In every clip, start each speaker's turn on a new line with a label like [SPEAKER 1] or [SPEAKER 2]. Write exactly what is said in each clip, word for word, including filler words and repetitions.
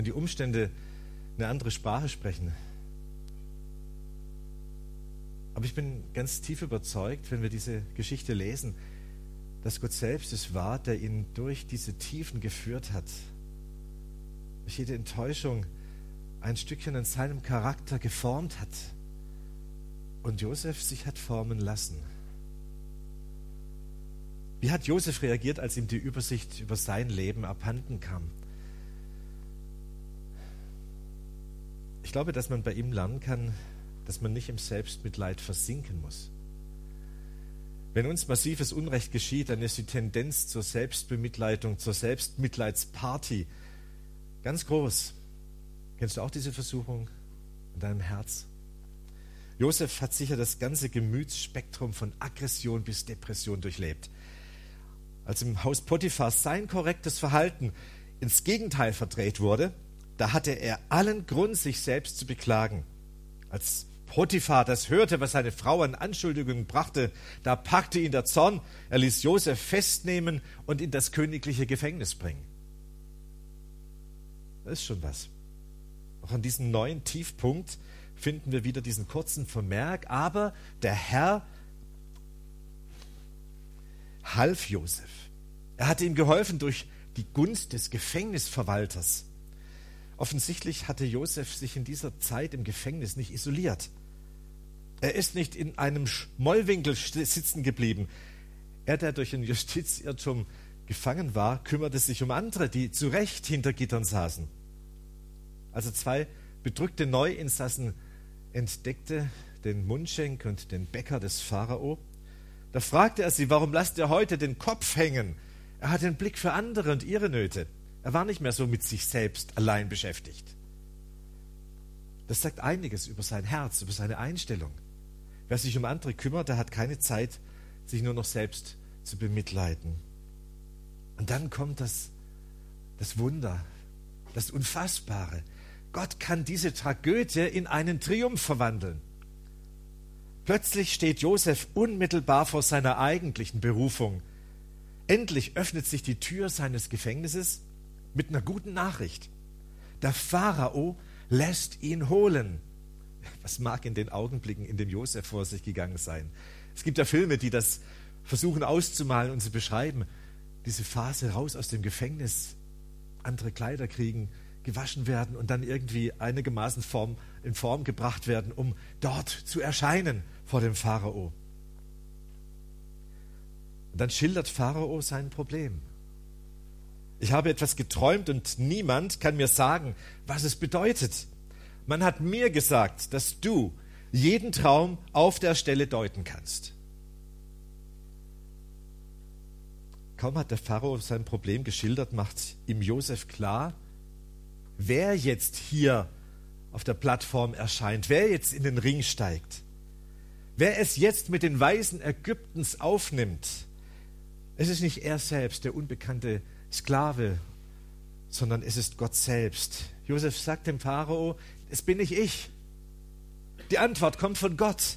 [SPEAKER 1] wenn die Umstände eine andere Sprache sprechen. Aber ich bin ganz tief überzeugt, wenn wir diese Geschichte lesen, dass Gott selbst es war, der ihn durch diese Tiefen geführt hat. Durch jede Enttäuschung ein Stückchen an seinem Charakter geformt hat. Und Josef sich hat formen lassen. Wie hat Josef reagiert, als ihm die Übersicht über sein Leben abhanden kam? Ich glaube, dass man bei ihm lernen kann, dass man nicht im Selbstmitleid versinken muss. Wenn uns massives Unrecht geschieht, dann ist die Tendenz zur Selbstbemitleidung, zur Selbstmitleidsparty ganz groß. Kennst du auch diese Versuchung in deinem Herz? Josef hat sicher das ganze Gemütsspektrum von Aggression bis Depression durchlebt. Als im Haus Potiphars sein korrektes Verhalten ins Gegenteil verdreht wurde, da hatte er allen Grund, sich selbst zu beklagen. Als Potiphar das hörte, was seine Frau an Anschuldigungen brachte, da packte ihn der Zorn. Er ließ Josef festnehmen und in das königliche Gefängnis bringen. Das ist schon was. Auch an diesem neuen Tiefpunkt finden wir wieder diesen kurzen Vermerk, aber der Herr half Josef. Er hatte ihm geholfen durch die Gunst des Gefängnisverwalters. Offensichtlich hatte Josef sich in dieser Zeit im Gefängnis nicht isoliert. Er ist nicht in einem Schmollwinkel sitzen geblieben. Er, der durch einen Justizirrtum gefangen war, kümmerte sich um andere, die zu Recht hinter Gittern saßen. Also zwei bedrückte Neuinsassen entdeckte den Mundschenk und den Bäcker des Pharao. Da fragte er sie, warum lasst ihr heute den Kopf hängen? Er hat den Blick für andere und ihre Nöte. Er war nicht mehr so mit sich selbst allein beschäftigt. Das sagt einiges über sein Herz, über seine Einstellung. Wer sich um andere kümmert, der hat keine Zeit, sich nur noch selbst zu bemitleiden. Und dann kommt das, das Wunder, das Unfassbare. Gott kann diese Tragödie in einen Triumph verwandeln. Plötzlich steht Josef unmittelbar vor seiner eigentlichen Berufung. Endlich öffnet sich die Tür seines Gefängnisses mit einer guten Nachricht. Der Pharao lässt ihn holen. Was mag in den Augenblicken, in dem Josef vor sich gegangen sein? Es gibt ja Filme, die das versuchen auszumalen und zu beschreiben. Diese Phase raus aus dem Gefängnis, andere Kleider kriegen, gewaschen werden und dann irgendwie einigermaßen Form, in Form gebracht werden, um dort zu erscheinen vor dem Pharao. Und dann schildert Pharao sein Problem. Ich habe etwas geträumt und niemand kann mir sagen, was es bedeutet. Man hat mir gesagt, dass du jeden Traum auf der Stelle deuten kannst. Kaum hat der Pharao sein Problem geschildert, macht ihm Josef klar, wer jetzt hier auf der Plattform erscheint, wer jetzt in den Ring steigt, wer es jetzt mit den Weisen Ägyptens aufnimmt. Es ist nicht er selbst, der unbekannte Sklave, sondern es ist Gott selbst. Josef sagt dem Pharao, es bin nicht ich. Die Antwort kommt von Gott.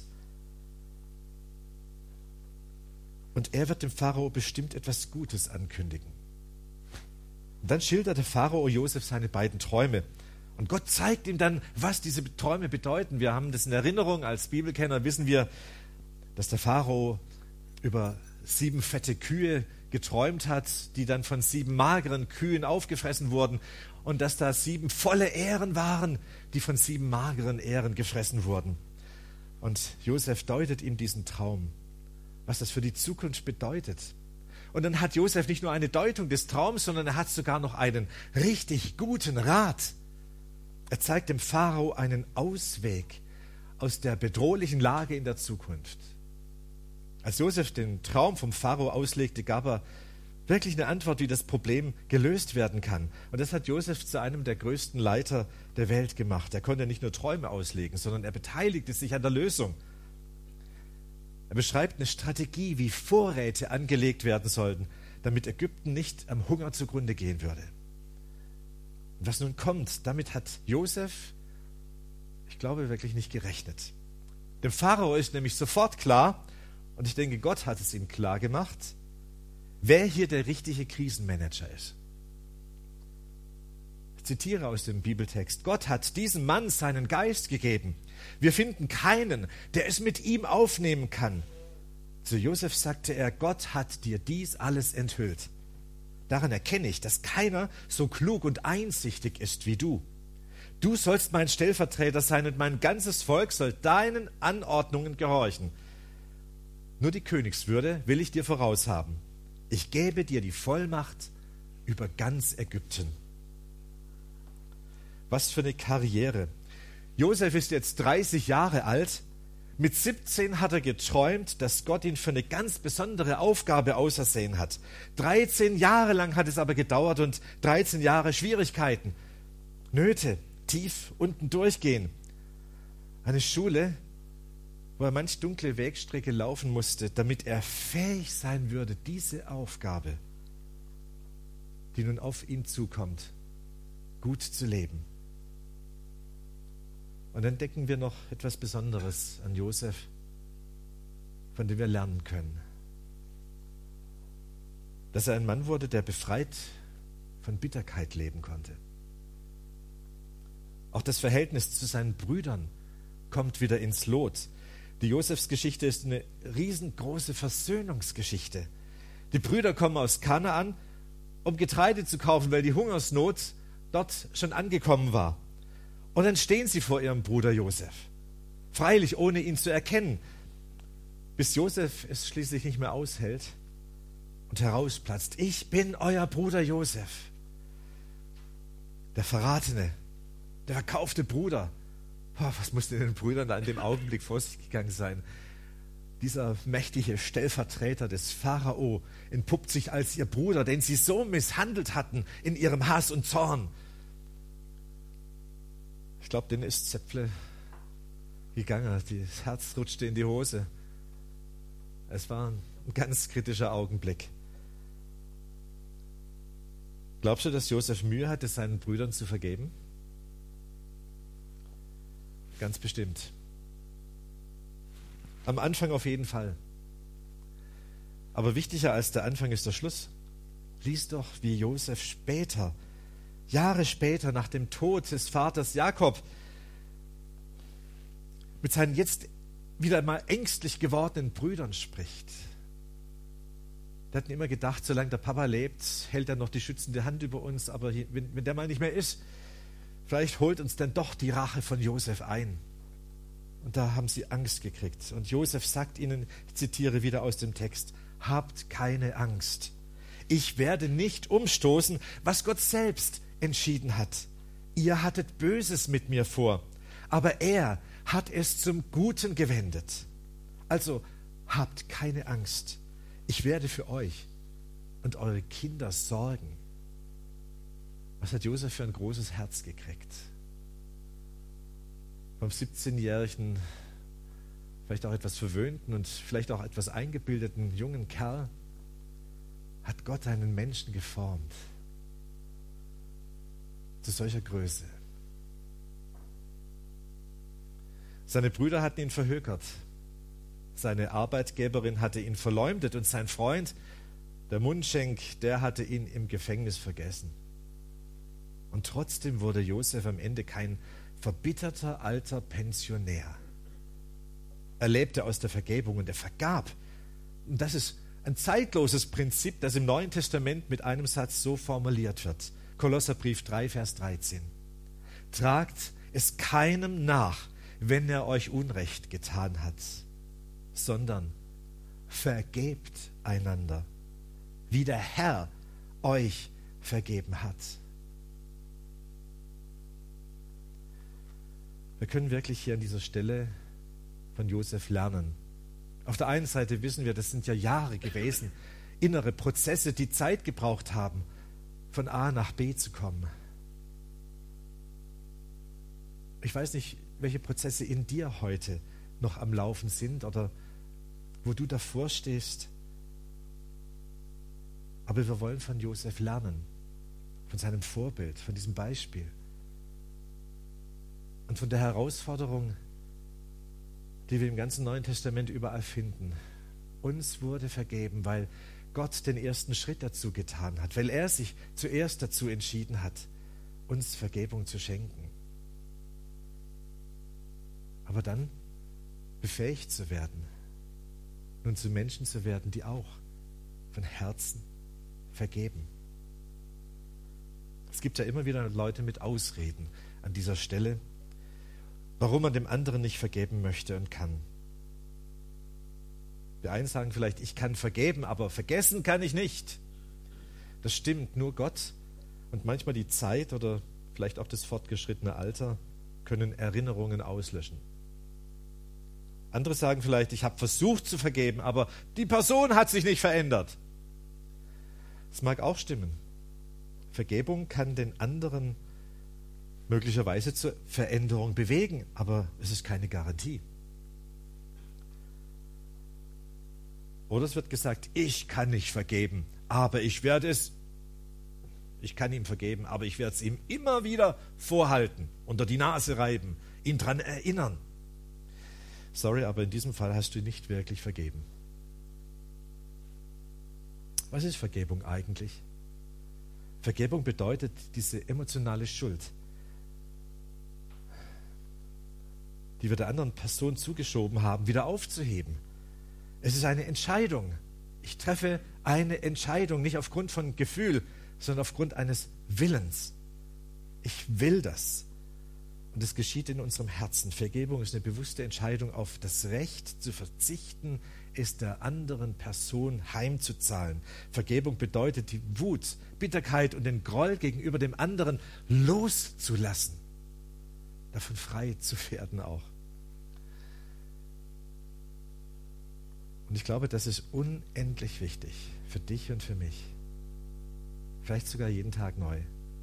[SPEAKER 1] Und er wird dem Pharao bestimmt etwas Gutes ankündigen. Und dann schildert der Pharao Josef seine beiden Träume. Und Gott zeigt ihm dann, was diese Träume bedeuten. Wir haben das in Erinnerung, als Bibelkenner wissen wir, dass der Pharao über sieben fette Kühe geträumt hat, die dann von sieben mageren Kühen aufgefressen wurden und dass da sieben volle Ähren waren, die von sieben mageren Ähren gefressen wurden. Und Josef deutet ihm diesen Traum, was das für die Zukunft bedeutet. Und dann hat Josef nicht nur eine Deutung des Traums, sondern er hat sogar noch einen richtig guten Rat. Er zeigt dem Pharao einen Ausweg aus der bedrohlichen Lage in der Zukunft. Als Josef den Traum vom Pharao auslegte, gab er wirklich eine Antwort, wie das Problem gelöst werden kann. Und das hat Josef zu einem der größten Leiter der Welt gemacht. Er konnte nicht nur Träume auslegen, sondern er beteiligte sich an der Lösung. Er beschreibt eine Strategie, wie Vorräte angelegt werden sollten, damit Ägypten nicht am Hunger zugrunde gehen würde. Und was nun kommt, damit hat Josef, ich glaube, wirklich nicht gerechnet. Dem Pharao ist nämlich sofort klar, und ich denke, Gott hat es ihm klar gemacht, wer hier der richtige Krisenmanager ist. zitiere aus dem Bibeltext: Gott hat diesem Mann seinen Geist gegeben. Wir finden keinen, der es mit ihm aufnehmen kann. Zu Josef sagte er: Gott hat dir dies alles enthüllt. Daran erkenne ich, dass keiner so klug und einsichtig ist wie du. Du sollst mein Stellvertreter sein und mein ganzes Volk soll deinen Anordnungen gehorchen. Nur die Königswürde will ich dir voraushaben. Ich gebe dir die Vollmacht über ganz Ägypten. Was für eine Karriere. Josef ist jetzt dreißig Jahre alt. Mit siebzehn hat er geträumt, dass Gott ihn für eine ganz besondere Aufgabe ausersehen hat. dreizehn Jahre lang hat es aber gedauert und dreizehn Jahre Schwierigkeiten, Nöte, tief unten durchgehen. Eine Schule, wo er manch dunkle Wegstrecke laufen musste, damit er fähig sein würde, diese Aufgabe, die nun auf ihn zukommt, gut zu leben. Und dann entdecken wir noch etwas Besonderes an Josef, von dem wir lernen können. Dass er ein Mann wurde, der befreit von Bitterkeit leben konnte. Auch das Verhältnis zu seinen Brüdern kommt wieder ins Lot. Die Josefsgeschichte ist eine riesengroße Versöhnungsgeschichte. Die Brüder kommen aus Kanaan, um Getreide zu kaufen, weil die Hungersnot dort schon angekommen war. Und dann stehen sie vor ihrem Bruder Josef, freilich ohne ihn zu erkennen, bis Josef es schließlich nicht mehr aushält und herausplatzt: Ich bin euer Bruder Josef. Der verratene, der verkaufte Bruder. Oh, was musste den Brüdern da in dem Augenblick vor sich gegangen sein? Dieser mächtige Stellvertreter des Pharao entpuppt sich als ihr Bruder, den sie so misshandelt hatten in ihrem Hass und Zorn. Ich glaube, denen ist Zäpfle gegangen, das Herz rutschte in die Hose. Es war ein ganz kritischer Augenblick. Glaubst du, dass Josef Mühe hatte, seinen Brüdern zu vergeben? Ganz bestimmt. Am Anfang auf jeden Fall. Aber wichtiger als der Anfang ist der Schluss. Lies doch, wie Josef später, Jahre später, nach dem Tod des Vaters Jakob, mit seinen jetzt wieder mal ängstlich gewordenen Brüdern spricht. Die hatten immer gedacht, solange der Papa lebt, hält er noch die schützende Hand über uns, aber wenn, wenn der mal nicht mehr ist, vielleicht holt uns dann doch die Rache von Josef ein. Und da haben sie Angst gekriegt. Und Josef sagt ihnen, ich zitiere wieder aus dem Text: Habt keine Angst. Ich werde nicht umstoßen, was Gott selbst entschieden hat. Ihr hattet Böses mit mir vor, aber er hat es zum Guten gewendet. Also habt keine Angst. Ich werde für euch und eure Kinder sorgen. Was hat Josef für ein großes Herz gekriegt? Vom siebzehnjährigen, vielleicht auch etwas verwöhnten und vielleicht auch etwas eingebildeten jungen Kerl hat Gott einen Menschen geformt zu solcher Größe. Seine Brüder hatten ihn verhökert. Seine Arbeitgeberin hatte ihn verleumdet und sein Freund, der Mundschenk, der hatte ihn im Gefängnis vergessen. Und trotzdem wurde Josef am Ende kein verbitterter alter Pensionär. Er lebte aus der Vergebung und er vergab. Und das ist ein zeitloses Prinzip, das im Neuen Testament mit einem Satz so formuliert wird. Kolosserbrief drei, Vers dreizehn. Tragt es keinem nach, wenn er euch Unrecht getan hat, sondern vergebt einander, wie der Herr euch vergeben hat. Wir können wirklich hier an dieser Stelle von Josef lernen. Auf der einen Seite wissen wir, das sind ja Jahre gewesen, innere Prozesse, die Zeit gebraucht haben, von A nach B zu kommen. Ich weiß nicht, welche Prozesse in dir heute noch am Laufen sind oder wo du davor stehst. Aber wir wollen von Josef lernen, von seinem Vorbild, von diesem Beispiel und von der Herausforderung, die wir im ganzen Neuen Testament überall finden. Uns wurde vergeben, weil Gott den ersten Schritt dazu getan hat, weil er sich zuerst dazu entschieden hat, uns Vergebung zu schenken. Aber dann befähigt zu werden, nun zu Menschen zu werden, die auch von Herzen vergeben. Es gibt ja immer wieder Leute mit Ausreden an dieser Stelle, warum man dem anderen nicht vergeben möchte und kann. Die einen sagen vielleicht, ich kann vergeben, aber vergessen kann ich nicht. Das stimmt, nur Gott und manchmal die Zeit oder vielleicht auch das fortgeschrittene Alter können Erinnerungen auslöschen. Andere sagen vielleicht, ich habe versucht zu vergeben, aber die Person hat sich nicht verändert. Das mag auch stimmen. Vergebung kann den anderen möglicherweise zur Veränderung bewegen, aber es ist keine Garantie. Oder es wird gesagt, ich kann nicht vergeben, aber ich werde es, ich kann ihm vergeben, aber ich werde es ihm immer wieder vorhalten, unter die Nase reiben, ihn daran erinnern. Sorry, aber in diesem Fall hast du nicht wirklich vergeben. Was ist Vergebung eigentlich? Vergebung bedeutet, diese emotionale Schuld, die wir der anderen Person zugeschoben haben, wieder aufzuheben. Es ist eine Entscheidung. Ich treffe eine Entscheidung, nicht aufgrund von Gefühl, sondern aufgrund eines Willens. Ich will das. Und es geschieht in unserem Herzen. Vergebung ist eine bewusste Entscheidung, auf das Recht zu verzichten, es der anderen Person heimzuzahlen. Vergebung bedeutet, die Wut, Bitterkeit und den Groll gegenüber dem anderen loszulassen. Davon frei zu werden auch. Und ich glaube, das ist unendlich wichtig für dich und für mich. Vielleicht sogar jeden Tag neu.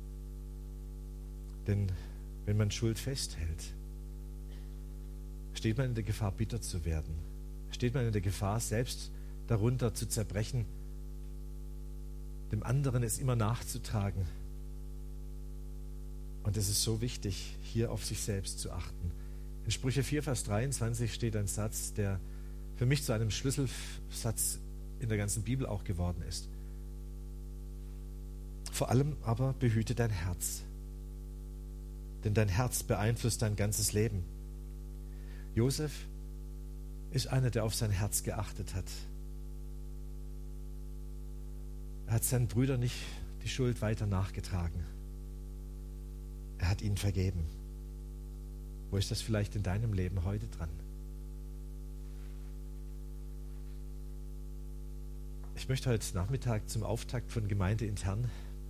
[SPEAKER 1] Denn wenn man Schuld festhält, steht man in der Gefahr, bitter zu werden. Steht man in der Gefahr, selbst darunter zu zerbrechen, dem anderen es immer nachzutragen. Und es ist so wichtig, hier auf sich selbst zu achten. In Sprüche vier, Vers dreiundzwanzig steht ein Satz, der für mich zu einem Schlüsselsatz in der ganzen Bibel auch geworden ist. Vor allem aber behüte dein Herz, denn dein Herz beeinflusst dein ganzes Leben. Josef ist einer, der auf sein Herz geachtet hat. Er hat seinen Brüdern nicht die Schuld weiter nachgetragen. Er hat ihnen vergeben. Wo ist das vielleicht in deinem Leben heute dran? Ich möchte heute Nachmittag zum Auftakt von Gemeinde intern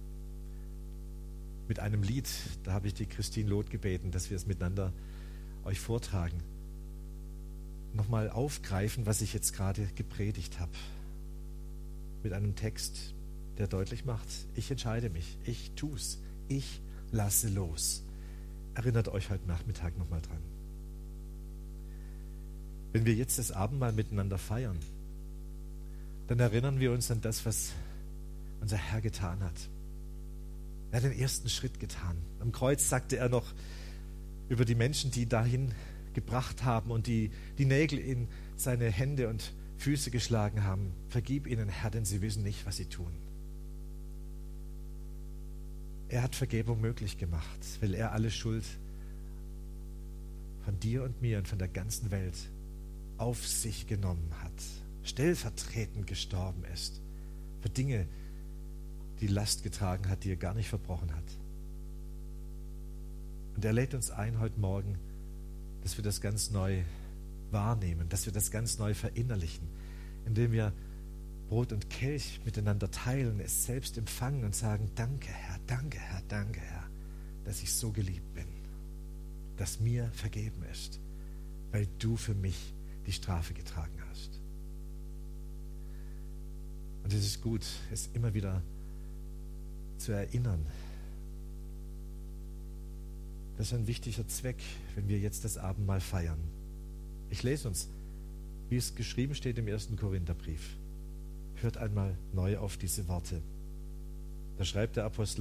[SPEAKER 1] mit einem Lied, da habe ich die Christine Loth gebeten, dass wir es miteinander euch vortragen, nochmal aufgreifen, was ich jetzt gerade gepredigt habe. Mit einem Text, der deutlich macht, ich entscheide mich, ich tu's, ich lasse los. Erinnert euch heute Nachmittag nochmal dran. Wenn wir jetzt das Abendmahl miteinander feiern, dann erinnern wir uns an das, was unser Herr getan hat. Er hat den ersten Schritt getan. Am Kreuz sagte er noch über die Menschen, die ihn dahin gebracht haben und die die Nägel in seine Hände und Füße geschlagen haben: Vergib ihnen, Herr, denn sie wissen nicht, was sie tun. Er hat Vergebung möglich gemacht, weil er alle Schuld von dir und mir und von der ganzen Welt auf sich genommen hat, stellvertretend gestorben ist für Dinge, die Last getragen hat, die er gar nicht verbrochen hat. Und er lädt uns ein heute Morgen, dass wir das ganz neu wahrnehmen, dass wir das ganz neu verinnerlichen, indem wir Brot und Kelch miteinander teilen, es selbst empfangen und sagen: Danke, Herr, danke, Herr, danke, Herr, dass ich so geliebt bin, dass mir vergeben ist, weil du für mich die Strafe getragen hast. Und es ist gut, es immer wieder zu erinnern. Das ist ein wichtiger Zweck, wenn wir jetzt das Abendmahl feiern. Ich lese uns, wie es geschrieben steht im ersten Korintherbrief. Hört einmal neu auf diese Worte. Da schreibt der Apostel